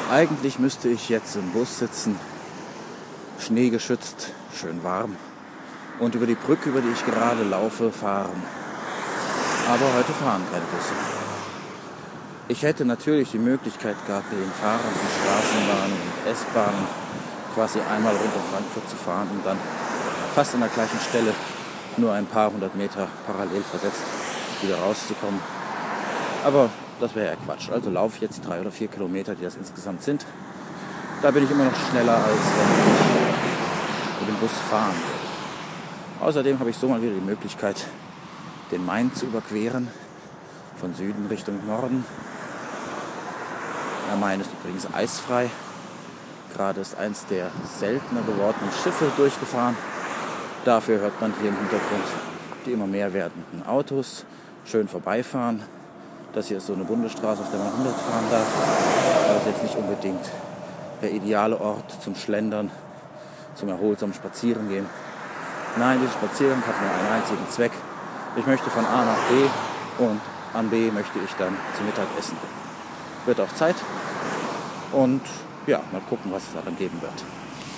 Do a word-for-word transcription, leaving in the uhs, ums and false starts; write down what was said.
Eigentlich müsste ich jetzt im Bus sitzen, schneegeschützt, schön warm und über die Brücke, über die ich gerade laufe, fahren. Aber heute fahren keine Busse. Ich hätte natürlich die Möglichkeit gehabt, mit den fahrenden Straßenbahnen und S-Bahnen quasi einmal runter Frankfurt zu fahren und dann fast an der gleichen Stelle nur ein paar hundert Meter parallel versetzt wieder rauszukommen. Aber das wäre ja Quatsch. Also laufe ich jetzt die drei oder vier Kilometer, die das insgesamt sind. Da bin ich immer noch schneller, als wenn ich mit dem Bus fahren würde. Außerdem habe ich so mal wieder die Möglichkeit, den Main zu überqueren, von Süden Richtung Norden. Der Main ist übrigens eisfrei. Gerade ist eins der seltener gewordenen Schiffe durchgefahren. Dafür hört man hier im Hintergrund die immer mehr werdenden Autos schön vorbeifahren. Das hier ist so eine Bundesstraße, auf der man hundert fahren darf. Das ist jetzt nicht unbedingt der ideale Ort zum Schlendern, zum erholsamen Spazierengehen. Nein, dieser Spaziergang hat nur einen einzigen Zweck. Ich möchte von A nach B und an B möchte ich dann zum Mittagessen. Wird auch Zeit und ja, mal gucken, was es daran geben wird.